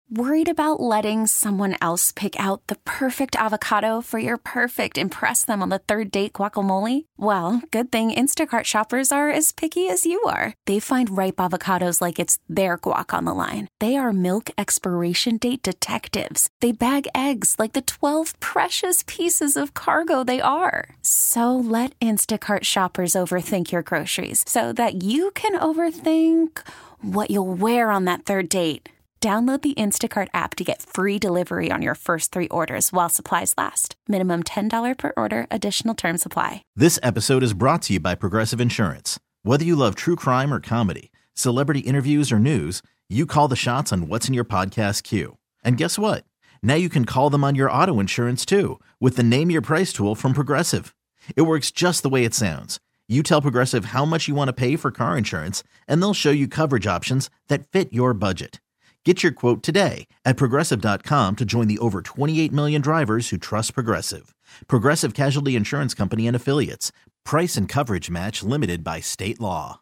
Worried about letting someone else pick out the perfect avocado for your perfect impress them on the third date guacamole? Well, good thing Instacart shoppers are as picky as you are. They find ripe avocados like it's their guac on the line. They are milk expiration date detectives. They bag eggs like the 12 precious pieces of cargo they are. So let Instacart shoppers overthink your groceries so that you can overthink what you'll wear on that third date. Download the Instacart app to get free delivery on your first 3 orders while supplies last. Minimum $10 per order. Additional terms apply. This episode is brought to you by Progressive Insurance. Whether you love true crime or comedy, celebrity interviews or news, you call the shots on what's in your podcast queue. And guess what? Now you can call them on your auto insurance too with the Name Your Price tool from Progressive. It works just the way it sounds. You tell Progressive how much you want to pay for car insurance, and they'll show you coverage options that fit your budget. Get your quote today at Progressive.com to join the over 28 million drivers who trust Progressive. Progressive Casualty Insurance Company and Affiliates. Price and coverage match limited by state law.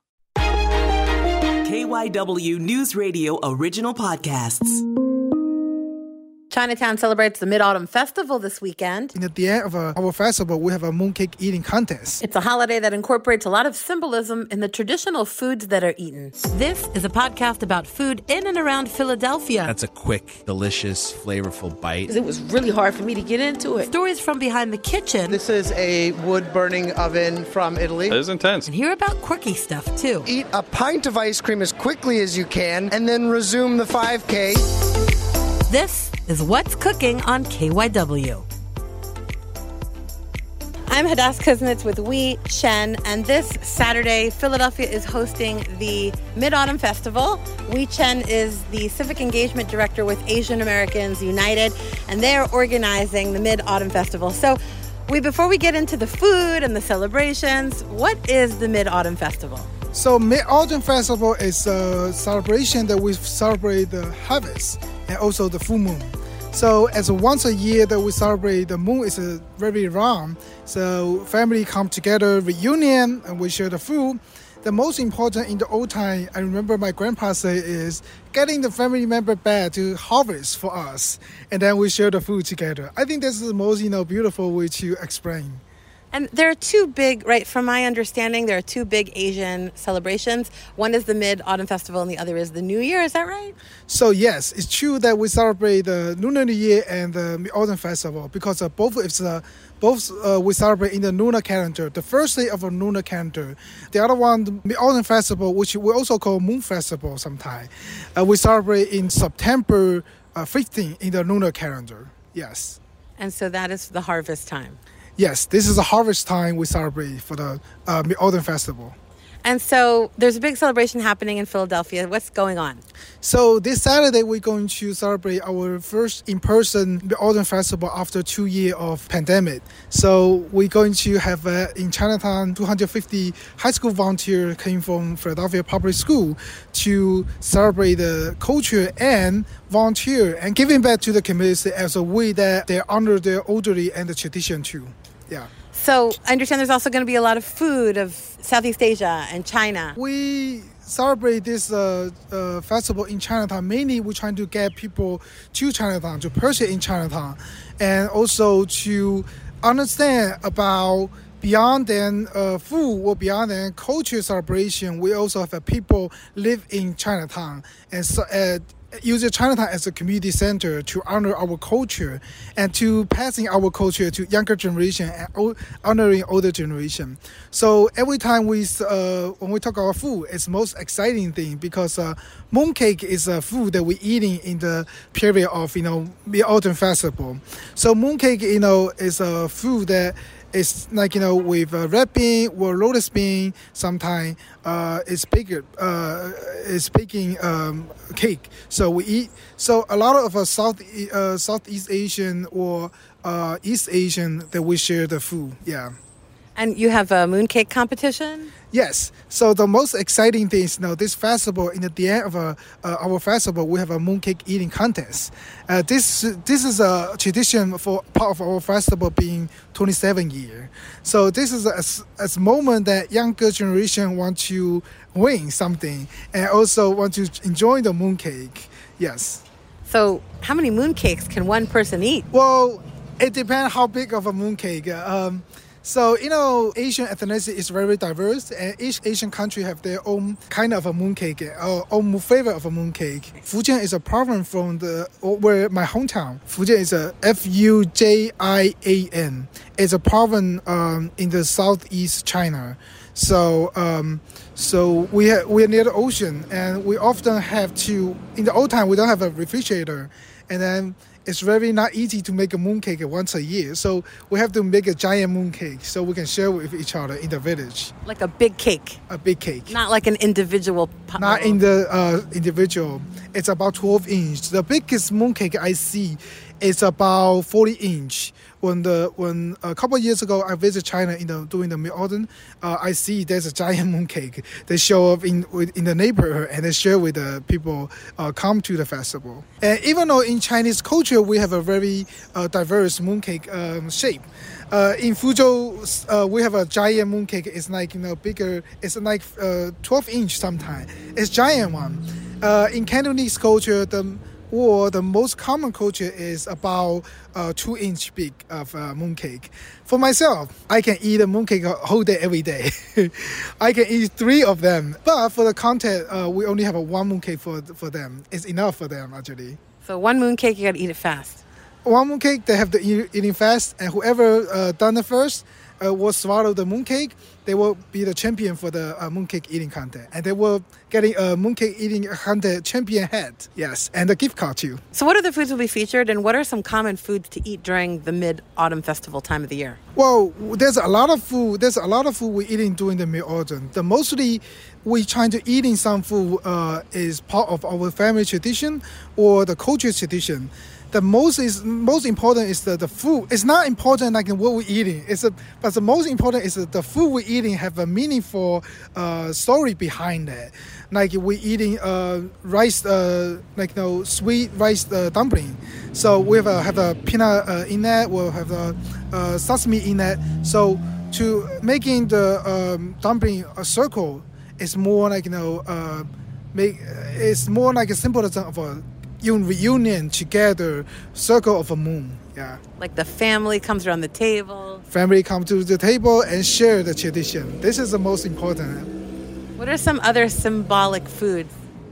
KYW News Radio original podcasts. Chinatown celebrates the Mid-Autumn Festival this weekend. At the end of our festival, we have a mooncake eating contest. It's a holiday that incorporates a lot of symbolism in the traditional foods that are eaten. This is a podcast about food in and around Philadelphia. That's a quick, delicious, flavorful bite. It was really hard for me to get into it. Stories from behind the kitchen. This is a wood-burning oven from Italy. It is intense. And hear about quirky stuff, too. Eat a pint of ice cream as quickly as you can, and then resume the 5K. This is What's Cooking on KYW. I'm Hadass Kuznets with Wei Chen, and this Saturday, Philadelphia is hosting the Mid-Autumn Festival. Wei Chen is the Civic Engagement Director with Asian Americans United, and they're organizing the Mid-Autumn Festival. So, before we get into the food and the celebrations, what is the Mid-Autumn Festival? So Mid-Autumn Festival is a celebration that we celebrate the harvest and also the full moon. So as once a year that we celebrate, the moon is very round. So family come together, reunion, and we share the food. The most important in the old time, I remember my grandpa say, is getting the family member back to harvest for us, and then we share the food together. I think this is the most beautiful way to explain. And there are two big, right, from my understanding, there are two big Asian celebrations. One is the Mid-Autumn Festival and the other is the New Year. Is that right? So yes, it's true that we celebrate the Lunar New Year and the Mid-Autumn Festival because both we celebrate in the lunar calendar, the first day of a lunar calendar. The other one, the Mid-Autumn Festival, which we also call Moon Festival sometimes, we celebrate in September 15 in the lunar calendar. Yes. And so that is the harvest time. Yes, this is a harvest time we celebrate for the Mid-Autumn Festival. And so there's a big celebration happening in Philadelphia. What's going on? So this Saturday, we're going to celebrate our first in-person Mid-Autumn Festival after 2 years of pandemic. So we're going to have in Chinatown, 250 high school volunteers came from Philadelphia Public School to celebrate the culture and volunteer and giving back to the community as a way that they honor their elderly and the tradition too. Yeah. So I understand there's also going to be a lot of food of Southeast Asia and China. We celebrate this festival in Chinatown. Mainly, we're trying to get people to Chinatown, to purchase in Chinatown, and also to understand about beyond than food or beyond than culture celebration. We also have people live in Chinatown and so, using Chinatown as a community center to honor our culture and to passing our culture to younger generation and honoring older generation. So every time when we talk about food, it's the most exciting thing because mooncake is a food that we're eating in the period of Mid-Autumn Festival. So mooncake is a food that it's like, with red bean or lotus bean, sometimes it's bigger, it's baking cake. So we eat. So a lot of Southeast Asian or East Asian that we share the food. Yeah. And you have a mooncake competition? Yes. So the most exciting thing is, this festival, in the end of our festival, we have a mooncake eating contest. This is a tradition for part of our festival being 27 years. So this is a moment that younger generation want to win something and also want to enjoy the mooncake. Yes. So how many mooncakes can one person eat? Well, it depends how big of a mooncake. So, Asian ethnicity is very diverse, and each Asian country have their own kind of a mooncake, own flavor of a mooncake. Fujian is a province from where my hometown. Fujian is a Fujian. It's a province in the southeast China. So we are near the ocean, and we often have to. In the old time, we don't have a refrigerator, and then it's very not easy to make a mooncake once a year. So we have to make a giant mooncake so we can share with each other in the village. Like a big cake. A big cake. Not like an individual. Not in the individual. It's about 12 inch. The biggest mooncake I see is about 40 inch. When a couple of years ago I visited China during the Mid-Autumn, I see there's a giant mooncake. They show up in the neighborhood and they share with the people come to the festival. And even though in Chinese culture we have a very diverse mooncake shape. In Fuzhou, we have a giant mooncake. It's like bigger. It's like 12 inch sometimes. It's giant one. In Cantonese culture, the most common culture is about 2 inch big of mooncake. For myself, I can eat a mooncake a whole day every day. I can eat 3 of them. But for the content, we only have one mooncake for them. It's enough for them actually. So one mooncake, you gotta eat it fast. One mooncake, they have to eating fast, and whoever done it first will swallow the mooncake. They will be the champion for the mooncake eating contest, and they will getting a mooncake eating contest champion hat. Yes, and a gift card too. So what other foods will be featured, and what are some common foods to eat during the Mid-Autumn Festival time of the year? Well, there's a lot of food. There's a lot of food we're eating during the Mid-Autumn. Mostly we trying to eating some food is part of our family tradition or the culture tradition. The most important is the food. It's not important like what we're eating. But the most important is that the food we're eating have a meaningful story behind it. Like we're eating rice, sweet rice dumpling. So we have a peanut in that. We'll have a sesame in that. So to making the dumpling a circle, it's more like it's more like a symbolism of a reunion together, circle of a moon. Yeah. Like the family comes around the table. Family come to the table and share the tradition. This is the most important. What are some other symbolic foods?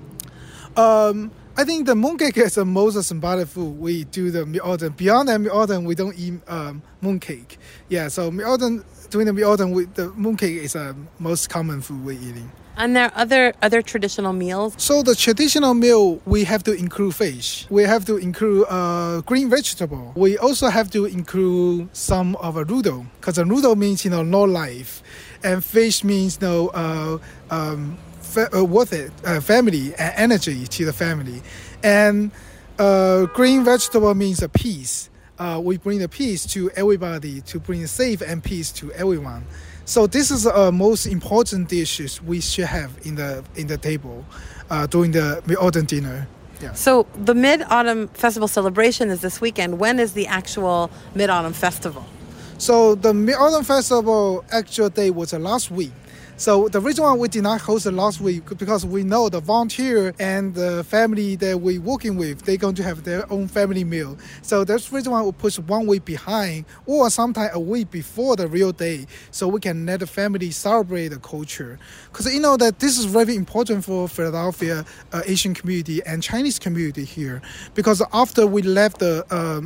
I think the mooncake is the most symbolic food we do the Mid-Autumn. Beyond the Mid-Autumn, we don't eat mooncake. Yeah, so during the Mid-Autumn, the mooncake is the most common food we're eating. And there are other traditional meals? So the traditional meal, we have to include fish. We have to include green vegetable. We also have to include some of a noodle, because a noodle means, no life. And fish means, worth it, family, and energy to the family. And green vegetable means a peace. We bring the peace to everybody, to bring safe and peace to everyone. So this is most important dishes we should have in the table during the Mid-Autumn dinner. Yeah. So the Mid-Autumn Festival celebration is this weekend. When is the actual Mid-Autumn Festival? So the Mid-Autumn Festival actual day was last week. So the reason why we did not host it last week, because we know the volunteer and the family that we're working with, they're going to have their own family meal. So that's the reason why we push 1 week behind, or sometimes a week before the real day, so we can let the family celebrate the culture. Because that this is very important for Philadelphia Asian community and Chinese community here. Because after we left our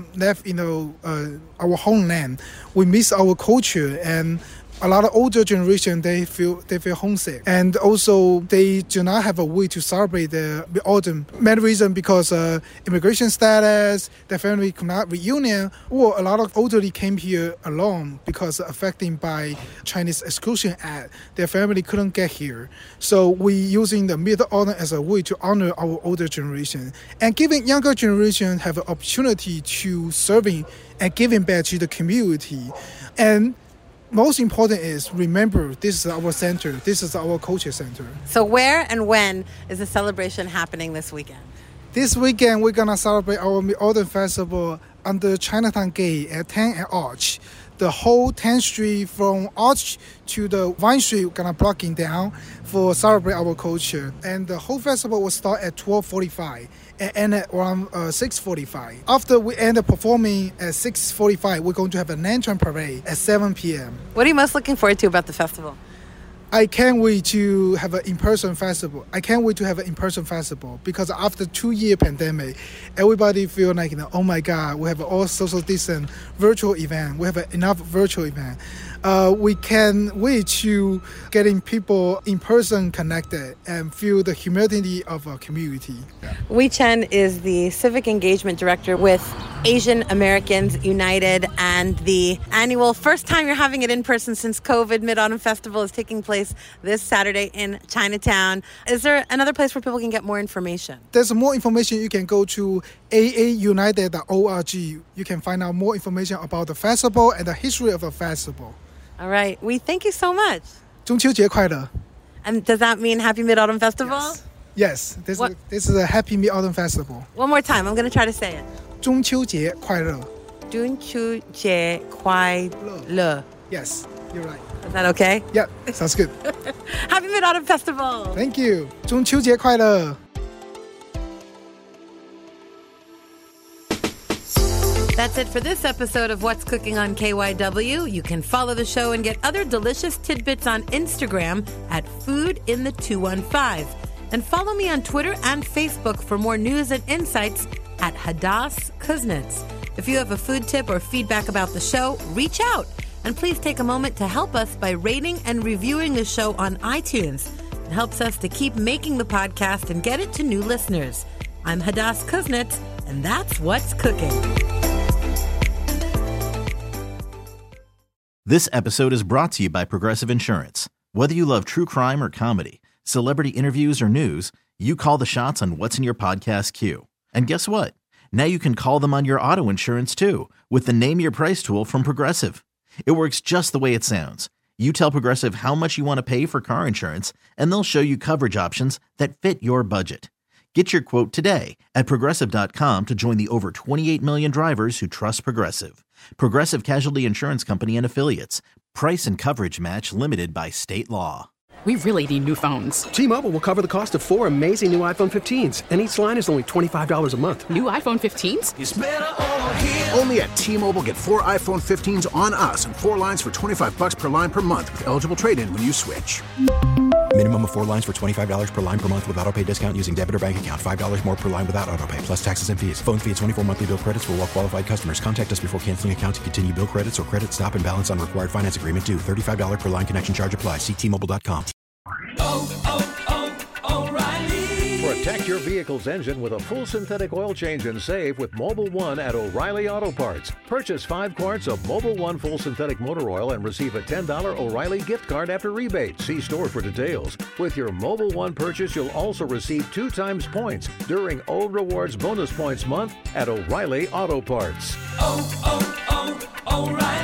homeland, we miss our culture, and a lot of older generation, they feel homesick, and also they do not have a way to celebrate the autumn. Main reason because immigration status, their family could not reunion, or a lot of elderly came here alone because affected by Chinese Exclusion Act. Their family couldn't get here, so we using the Mid-Autumn as a way to honor our older generation and giving younger generation have an opportunity to serving and giving back to the community. And most important is, remember, this is our center. This is our culture center. So where and when is the celebration happening this weekend? This weekend, we're going to celebrate our Mid-Autumn Festival under Chinatown Gate at Tang and Arch. the whole 10th Street from Arch to the Vine Street gonna blocking down for celebrate our culture. And the whole festival will start at 12:45 and end at around 6:45. After we end up performing at 6:45, we're going to have a lantern parade at 7 p.m. What are you most looking forward to about the festival? I can't wait to have an in-person festival. Because after 2-year pandemic, everybody feel like, oh my God, we have all social distance virtual event. We have enough virtual event. We can't wait to getting people in person connected and feel the humanity of a community. Wei Chen is the Civic Engagement Director with Asian Americans United, and the annual first time you're having it in person since COVID Mid-Autumn Festival is taking place this Saturday in Chinatown. Is there another place where people can get more information? There's more information. You can go to aaunited.org. You can find out more information about the festival and the history of the festival. All right. We thank you so much. 中秋节快乐. And does that mean Happy Mid-Autumn Festival? Yes. This is a Happy Mid-Autumn Festival. One more time. I'm going to try to say it. 中秋节快乐. 中秋节快乐. Yes, you're right. Is that okay? Yeah, sounds good. Happy Mid-Autumn Festival. Thank you. 中秋节快乐. That's it for this episode of What's Cooking on KYW. You can follow the show and get other delicious tidbits on Instagram at foodinthe215. And follow me on Twitter and Facebook for more news and insights at Hadas Kuznets. If you have a food tip or feedback about the show, reach out. And please take a moment to help us by rating and reviewing the show on iTunes. It helps us to keep making the podcast and get it to new listeners. I'm Hadas Kuznets, and that's What's Cooking. This episode is brought to you by Progressive Insurance. Whether you love true crime or comedy, celebrity interviews or news, you call the shots on what's in your podcast queue. And guess what? Now you can call them on your auto insurance too with the Name Your Price tool from Progressive. It works just the way it sounds. You tell Progressive how much you want to pay for car insurance, and they'll show you coverage options that fit your budget. Get your quote today at Progressive.com to join the over 28 million drivers who trust Progressive. Progressive Casualty Insurance Company and Affiliates. Price and coverage match limited by state law. We really need new phones. T-Mobile will cover the cost of 4 amazing new iPhone 15s, and each line is only $25 a month. New iPhone 15s? It's better over here. Only at T-Mobile, get 4 iPhone 15s on us and 4 lines for $25 per line per month with eligible trade-in when you switch. Minimum of 4 lines for $25 per line per month with autopay discount using debit or bank account. $5 more per line without autopay, plus taxes and fees. Phone fee at 24 monthly bill credits for well-qualified customers. Contact us before canceling account to continue bill credits or credit stop and balance on required finance agreement due. $35 per line connection charge applies. See T-Mobile.com. O'Reilly. Protect your vehicle's engine with a full synthetic oil change and save with Mobil 1 at O'Reilly Auto Parts. Purchase 5 quarts of Mobil 1 full synthetic motor oil and receive a $10 O'Reilly gift card after rebate. See store for details. With your Mobil 1 purchase, you'll also receive 2 times points during O Rewards Bonus Points Month at O'Reilly Auto Parts. O'Reilly.